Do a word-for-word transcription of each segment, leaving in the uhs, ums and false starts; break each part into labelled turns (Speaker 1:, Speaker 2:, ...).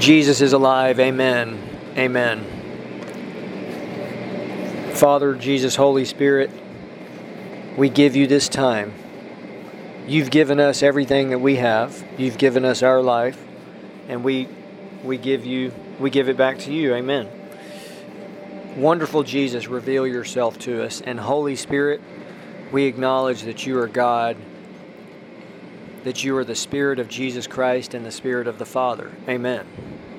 Speaker 1: Jesus is alive. Amen. Amen. Father, Jesus, Holy Spirit, we give you this time. You've given us everything that we have. You've given us our life, and we we give you we give it back to you. Amen. Wonderful Jesus, reveal yourself to us. And Holy Spirit, we acknowledge that you are God, that you are the Spirit of Jesus Christ and the Spirit of the Father. Amen.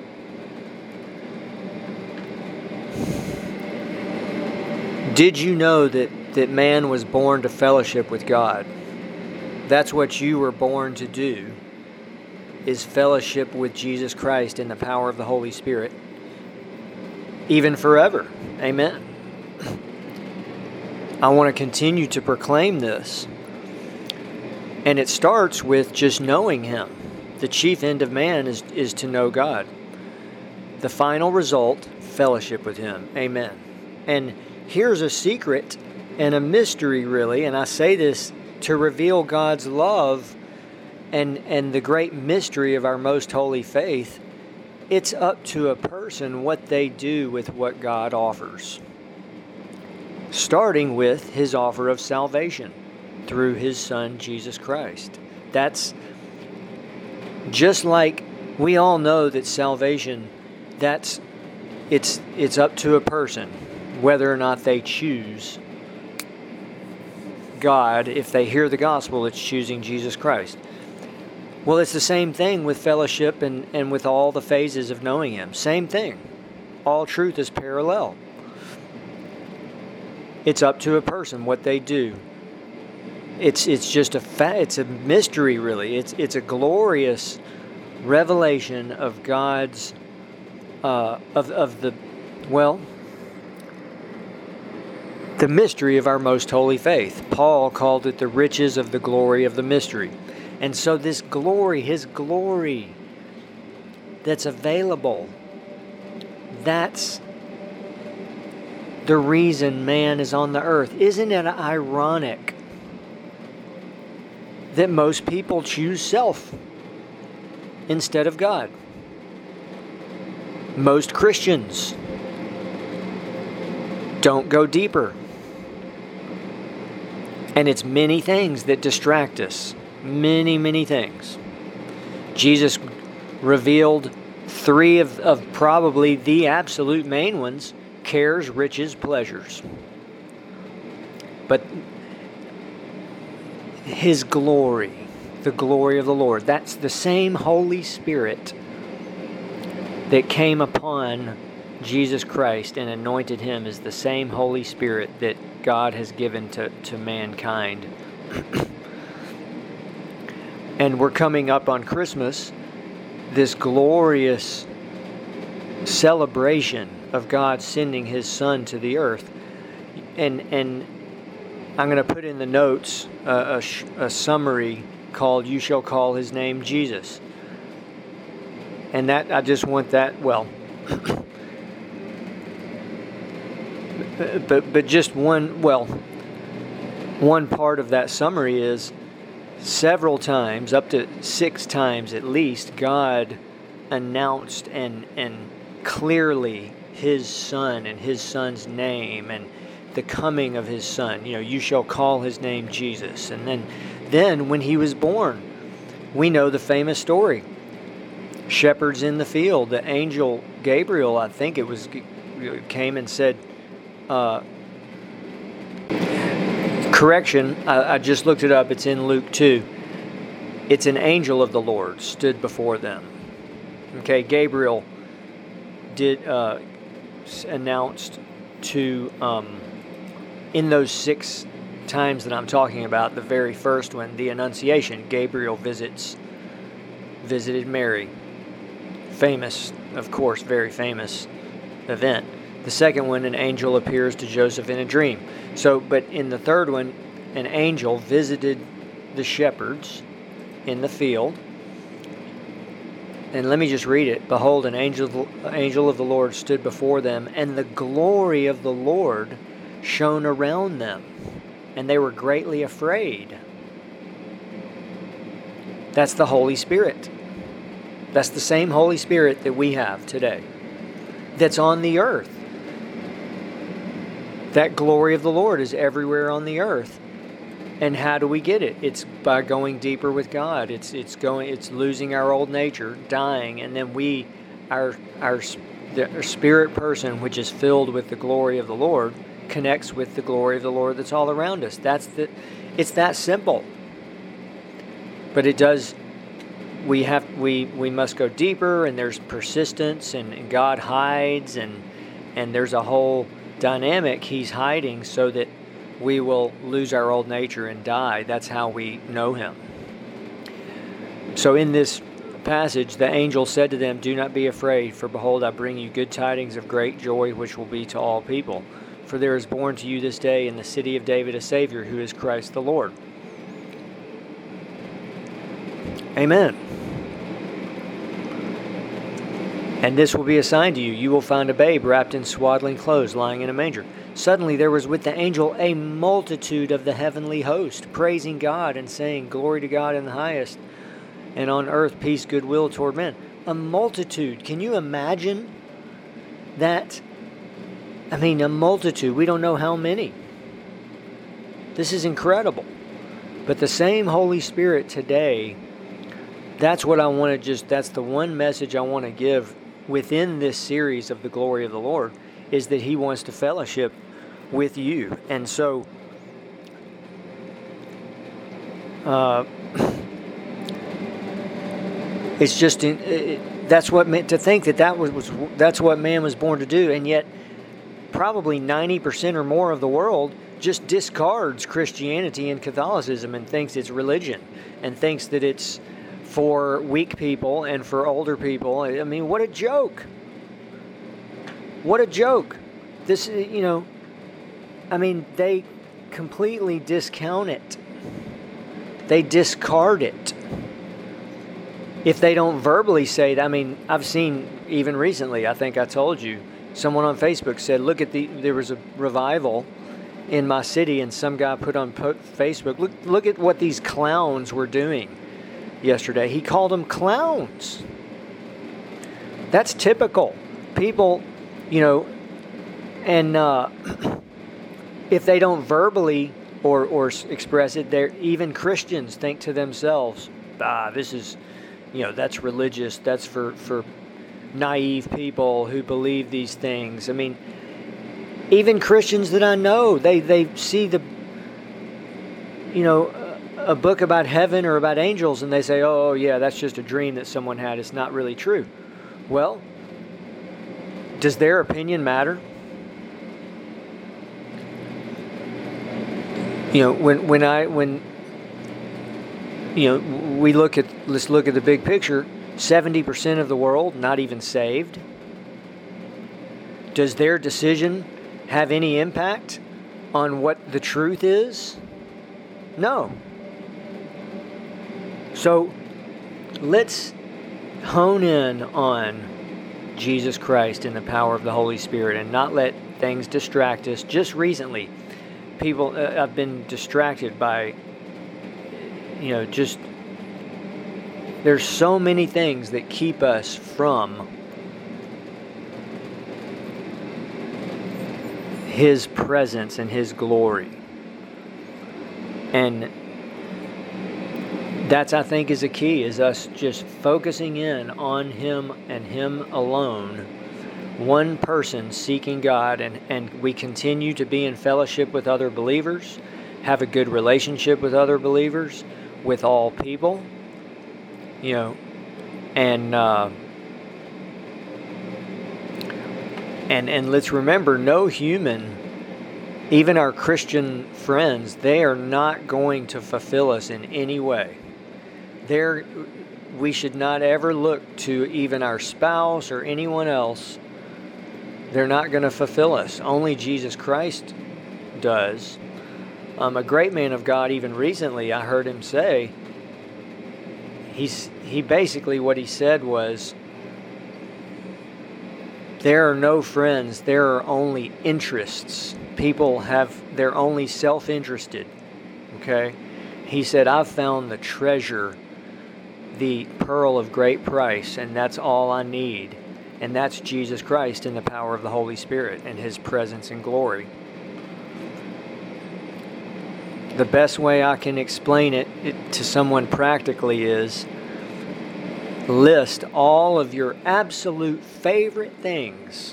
Speaker 1: Did you know that, that man was born to fellowship with God? That's what you were born to do, is fellowship with Jesus Christ in the power of the Holy Spirit, even forever. Amen. I want to continue to proclaim this. And it starts with just knowing Him. The chief end of man is, is to know God. The final result, fellowship with Him. Amen. And here's a secret and a mystery, really, and I say this to reveal God's love and, and the great mystery of our most holy faith. It's up to a person what they do with what God offers, starting with His offer of salvation through His Son, Jesus Christ. That's just like we all know that salvation, that's it's it's up to a person whether or not they choose God. If they hear the gospel, it's choosing Jesus Christ. Well, it's the same thing with fellowship and, and with all the phases of knowing Him. Same thing. All truth is parallel. It's up to a person what they do. It's it's just a fa- it's a mystery, really. It's it's a glorious revelation of God's uh, of of the well the mystery of our most holy faith. Paul called it the riches of the glory of the mystery. And so this glory, His glory that's available, that's the reason man is on the earth. Isn't it ironic that most people choose self instead of God? Most Christians don't go deeper. And it's many things that distract us. Many, many things. Jesus revealed three of, of probably the absolute main ones: cares, riches, pleasures. But His glory, the glory of the Lord, that's the same Holy Spirit that came upon Jesus Christ and anointed Him, is the same Holy Spirit that God has given to, to mankind. And we're coming up on Christmas, this glorious celebration of God sending His Son to the earth. And and I'm going to put in the notes uh, a, a summary called "You Shall Call His Name Jesus." And that, I just want that, well, but but just one, well, one part of that summary is several times, up to six times at least, God announced and and clearly His Son and His Son's name and the coming of His Son. You know, you shall call His name Jesus. And then, then when He was born, we know the famous story. Shepherds in the field, the angel Gabriel, I think it was, came and said, uh, correction, I, I just looked it up, it's in Luke two. It's an angel of the Lord stood before them. Okay, Gabriel did uh, announced to, um, in those six times that I'm talking about, the very first one, the Annunciation, Gabriel visits, visited Mary. Famous, of course, very famous event. The second one, an angel appears to Joseph in a dream. So, but in the third one, an angel visited the shepherds in the field. And let me just read it. Behold, an angel, angel of the Lord stood before them, and the glory of the Lord shone around them, and they were greatly afraid. That's the Holy Spirit. That's the same Holy Spirit that we have today, that's on the earth. That glory of the Lord is everywhere on the earth. And how do we get it? It's by going deeper with God. It's it's going. It's losing our old nature, dying, and then we, our our, the, our spirit person, which is filled with the glory of the Lord, connects with the glory of the Lord that's all around us. That's the. It's that simple. But it does. We have we we must go deeper, and there's persistence, and, and God hides, and and there's a whole dynamic He's hiding so that we will lose our old nature and die. That's how we know Him. So in this passage, the angel said to them, "Do not be afraid, for behold, I bring you good tidings of great joy, which will be to all people. For there is born to you this day in the city of David a Savior, who is Christ the Lord." Amen. "And this will be a sign to you. You will find a babe wrapped in swaddling clothes, lying in a manger." Suddenly there was with the angel a multitude of the heavenly host, praising God and saying, "Glory to God in the highest, and on earth peace, goodwill toward men." A multitude. Can you imagine that? I mean, a multitude. We don't know how many. This is incredible. But the same Holy Spirit today, that's what I want to just, that's the one message I want to give within this series of the glory of the Lord, is that He wants to fellowship with you. And so uh, it's just in, it, that's what meant to think that that was, was that's what man was born to do. And yet probably ninety percent or more of the world just discards Christianity and Catholicism and thinks it's religion and thinks that it's for weak people and for older people. I mean, what a joke. What a joke. This, you know, I mean, they completely discount it. They discard it. If they don't verbally say that, I mean, I've seen even recently, I think I told you, someone on Facebook said, look at the, there was a revival in my city, and some guy put on po- Facebook, look, look at what these clowns were doing yesterday. He called them clowns. That's typical. People, you know, and uh, if they don't verbally or, or express it, they're, even Christians think to themselves, ah, this is, you know, that's religious. That's for, for naive people who believe these things. I mean, even Christians that I know, they, they see the, you know, a book about heaven or about angels, and they say, oh, yeah, that's just a dream that someone had. It's not really true. Well, does their opinion matter? You know, when when I when you know we look at let's look at the big picture. seventy percent of the world not even saved. Does their decision have any impact on what the truth is? No. So let's hone in on Jesus Christ and the power of the Holy Spirit and not let things distract us. Just recently, people, uh, I've been distracted by, you know, just, there's so many things that keep us from His presence and His glory. And that's, I think, is a key, is us just focusing in on Him and Him alone. One person seeking God, and, and we continue to be in fellowship with other believers, have a good relationship with other believers, with all people, you know, and uh, and and let's remember, no human, even our Christian friends, they are not going to fulfill us in any way. They're, we should not ever look to even our spouse or anyone else. They're not going to fulfill us. Only Jesus Christ does. Um, a great man of God, even recently, I heard him say, he's he basically, what he said was, there are no friends, there are only interests. People have, they're only self-interested. Okay? He said, I've found the treasure the pearl of great price, and that's all I need. And that's Jesus Christ in the power of the Holy Spirit and His presence and glory. The best way I can explain it, it to someone practically is list all of your absolute favorite things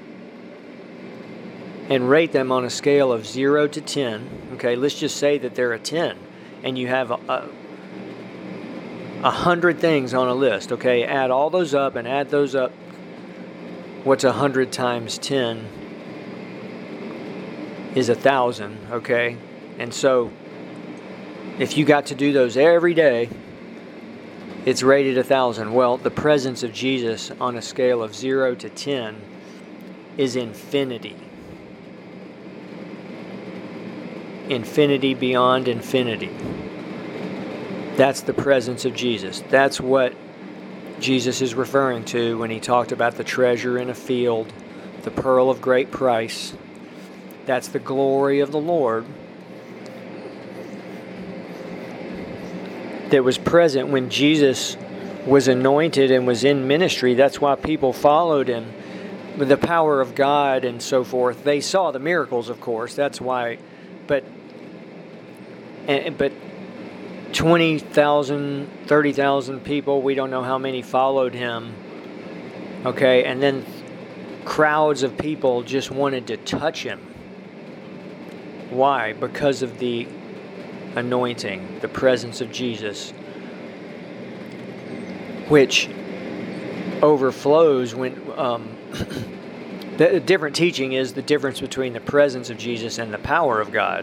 Speaker 1: and rate them on a scale of zero to ten. Okay, let's just say that they're a ten and you have a, a, a hundred things on a list. Okay, add all those up and add those up. What's a hundred times ten is a thousand, okay? And so if you got to do those every day, it's rated a thousand. Well, the presence of Jesus on a scale of zero to ten is infinity. Infinity beyond infinity. That's the presence of Jesus. That's what Jesus is referring to when He talked about the treasure in a field, the pearl of great price. That's the glory of the Lord that was present when Jesus was anointed and was in ministry. That's why people followed Him. With the power of God and so forth. They saw the miracles, of course. That's why. But, and, but twenty thousand, thirty thousand people, we don't know how many followed Him. Okay, and then crowds of people just wanted to touch Him. Why? Because of the anointing, the presence of Jesus, which overflows when um, the different teaching is the difference between the presence of Jesus and the power of God.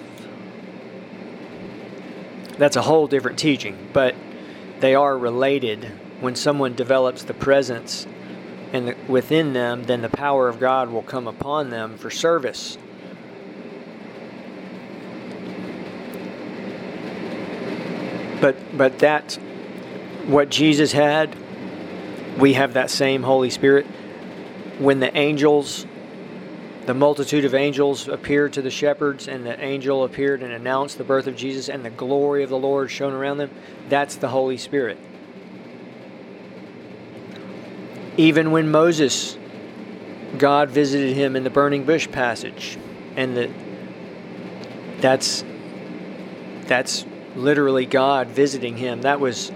Speaker 1: That's a whole different teaching, but they are related. When someone develops the presence and the, within them, then the power of God will come upon them for service. But but that, what Jesus had, we have that same Holy Spirit. When the angels, the multitude of angels appeared to the shepherds, and the angel appeared and announced the birth of Jesus, and the glory of the Lord shone around them, that's the Holy Spirit. Even when Moses, God visited him in the burning bush passage, and the that's that's literally God visiting him. That was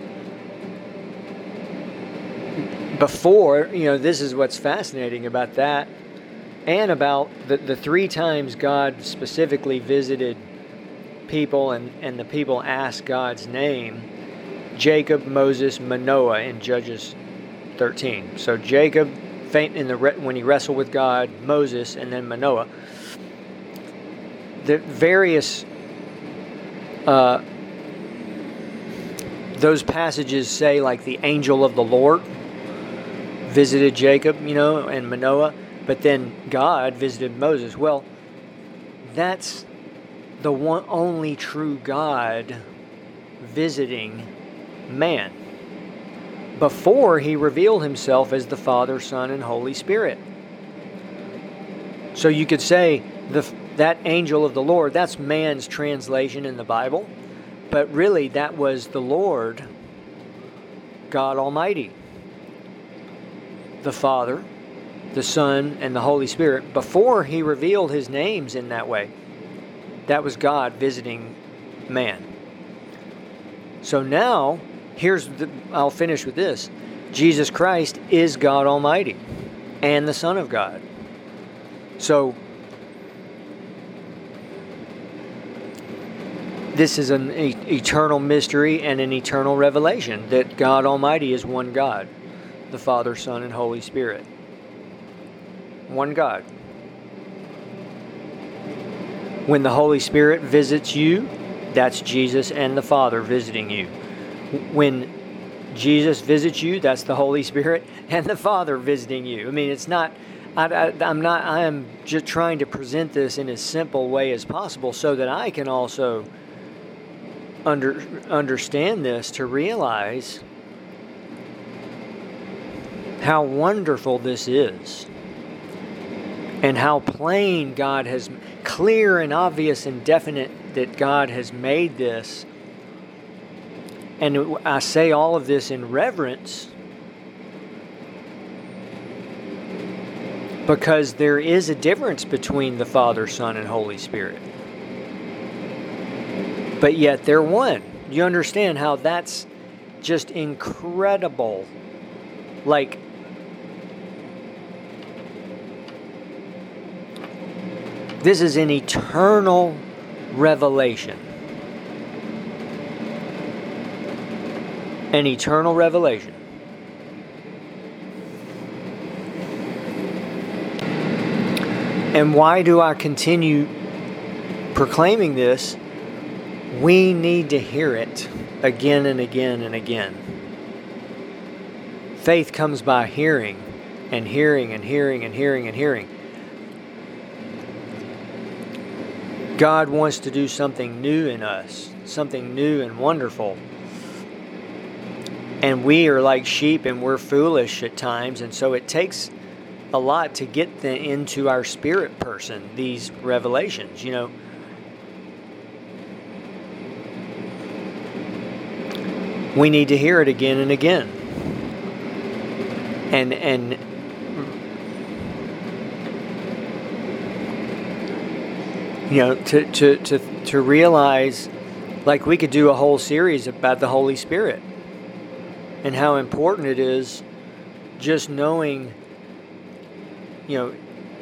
Speaker 1: before, you know, this is what's fascinating about that, and about the, the three times God specifically visited people and, and the people asked God's name: Jacob, Moses, Manoah in Judges thirteen. So Jacob faint in the when he wrestled with God, Moses, and then Manoah. The various uh, those passages say, like, the angel of the Lord visited Jacob, you know, and Manoah, but then God visited Moses. Well, that's the one only true God visiting man before He revealed Himself as the Father, Son, and Holy Spirit. So you could say the that angel of the Lord, that's man's translation in the Bible, but really that was the Lord, God Almighty, the Father, the Son, and the Holy Spirit, before He revealed His names in that way. That was God visiting man. So now, here's the, I'll finish with this. Jesus Christ is God Almighty and the Son of God. So this is an e- eternal mystery and an eternal revelation that God Almighty is one God, the Father, Son, and Holy Spirit. One God. When the Holy Spirit visits you, that's Jesus and the Father visiting you. When Jesus visits you, that's the Holy Spirit and the Father visiting you. I mean, it's not, I, I, I'm not, I am just trying to present this in as simple way as possible so that I can also under, understand this, to realize how wonderful this is. And how plain God has, clear and obvious and definite that God has made this. And I say all of this in reverence because there is a difference between the Father, Son, and Holy Spirit. But yet they're one. You understand how that's just incredible. Like, this is an eternal revelation. An eternal revelation. And why do I continue proclaiming this? We need to hear it again and again and again. Faith comes by hearing and hearing and hearing and hearing and hearing. God wants to do something new in us, something new and wonderful. And we are like sheep and we're foolish at times, and so it takes a lot to get the, into our spirit person, these revelations, you know. We need to hear it again and again. And and you know, to, to, to, to realize, like, we could do a whole series about the Holy Spirit and how important it is just knowing, you know,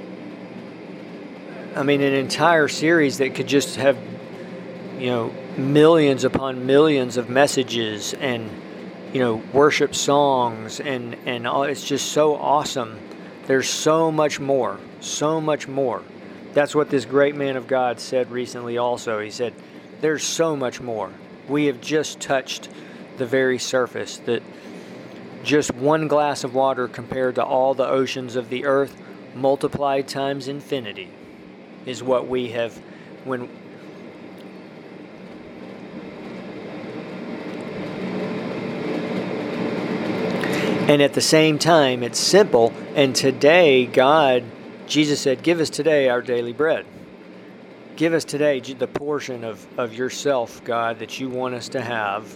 Speaker 1: I mean, an entire series that could just have, you know, millions upon millions of messages and, you know, worship songs and, and all. It's just so awesome. There's so much more, so much more. That's what this great man of God said recently also. He said, there's so much more. We have just touched the very surface. That just one glass of water compared to all the oceans of the earth multiplied times infinity is what we have when and at the same time it's simple. And today God, Jesus said, give us today our daily bread. Give us today the portion of, of yourself, God, that you want us to have,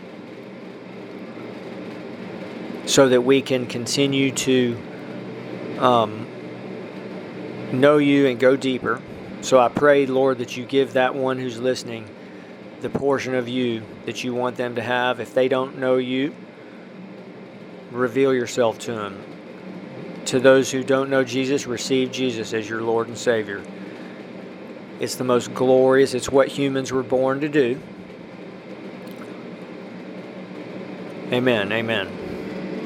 Speaker 1: so that we can continue to um, know you and go deeper. So I pray, Lord, that you give that one who's listening the portion of you that you want them to have. If they don't know you, reveal yourself to them. To those who don't know Jesus, receive Jesus as your Lord and Savior. It's the most glorious. It's what humans were born to do. Amen. Amen.